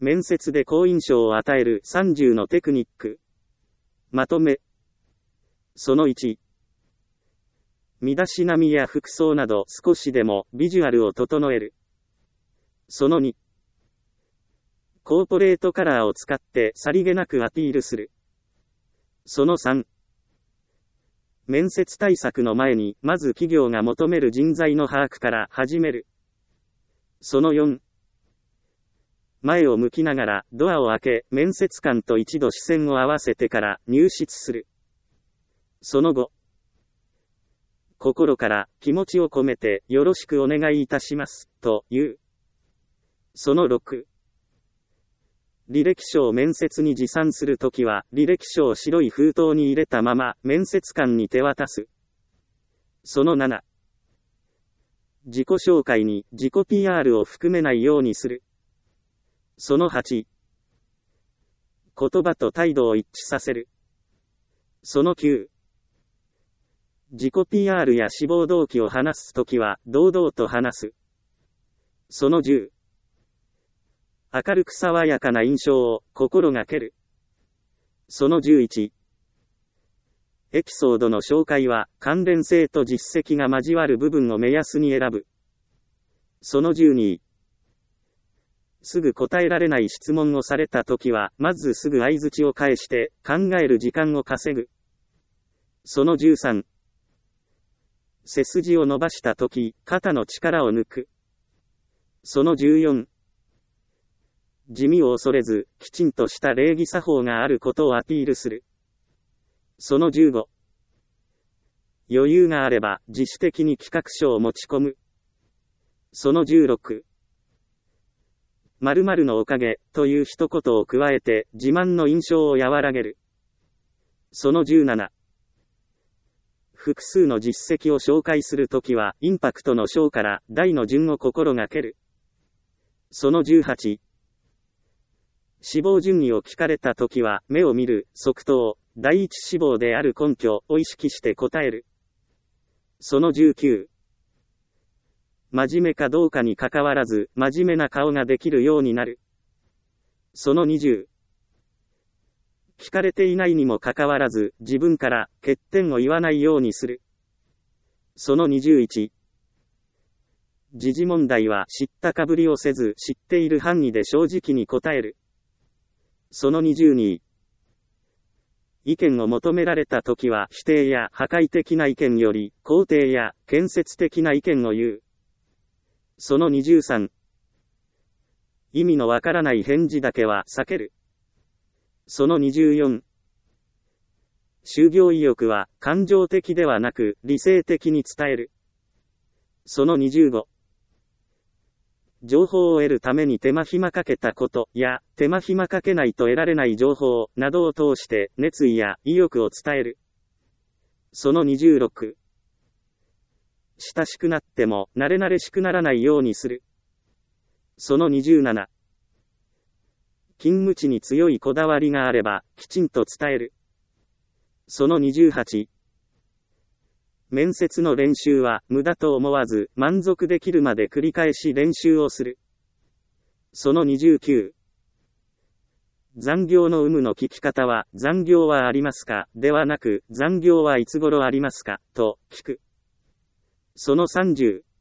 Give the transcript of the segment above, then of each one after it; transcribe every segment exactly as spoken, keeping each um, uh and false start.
面接で好印象を与えるさんじゅうのテクニック。まとめ。そのいち。身だしなみや服装など少しでもビジュアルを整える。そのに。コーポレートカラーを使ってさりげなくアピールする。そのさん。面接対策の前にまず企業が求める人材の把握から始める。そのよん。前を向きながらドアを開け、面接官と一度視線を合わせてから入室する。そのご。心から気持ちを込めてよろしくお願いいたしますと言う。そのろく。履歴書を面接に持参するときは履歴書を白い封筒に入れたまま面接官に手渡す。そのなな。自己紹介に自己 ピーアール を含めないようにする。そのはち。言葉と態度を一致させる。そのきゅう。自己 ピーアール や志望動機を話すときは堂々と話す。そのじゅう。明るく爽やかな印象を心がける。そのじゅういち。エピソードの紹介は関連性と実績が交わる部分を目安に選ぶ。そのじゅうに。すぐ答えられない質問をされたときは、まずすぐ相槌を返して考える時間を稼ぐ。そのじゅうさん。背筋を伸ばしたとき、肩の力を抜く。そのじゅうよん。地味を恐れず、きちんとした礼儀作法があることをアピールする。そのじゅうご。余裕があれば、自主的に企画書を持ち込む。そのじゅうろく。〇〇のおかげ、という一言を加えて、自慢の印象を和らげる。そのじゅうなな。複数の実績を紹介するときは、インパクトの小から大の順を心がける。そのじゅうはち。志望順位を聞かれたときは、目を見る、即答、第一志望である根拠を意識して答える。そのじゅうきゅう。真面目かどうかに関わらず、真面目な顔ができるようになる。そのにじゅう。聞かれていないにもかかわらず、自分から欠点を言わないようにする。そのにじゅういち。時事問題は知ったかぶりをせず、知っている範囲で正直に答える。そのにじゅうに。意見を求められたときは否定や破壊的な意見より肯定や建設的な意見を言う。そのにじゅうさん。意味のわからない返事だけは避ける。そのにじゅうよん。就業意欲は感情的ではなく理性的に伝える。そのにじゅうご。情報を得るために手間暇かけたことや手間暇かけないと得られない情報などを通して熱意や意欲を伝える。そのにじゅうろく。親しくなっても慣れ慣れしくならないようにする。そのにじゅうなな。勤務地に強いこだわりがあればきちんと伝える。そのにじゅうはち。面接の練習は無駄と思わず満足できるまで繰り返し練習をする。そのにじゅうきゅう。残業の有無の聞き方は残業はありますかではなく残業はいつ頃ありますかと聞く。そのさんじゅう。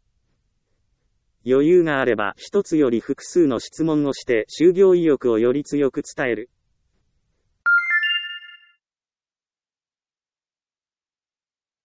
余裕があれば一つより複数の質問をして就業意欲をより強く伝える。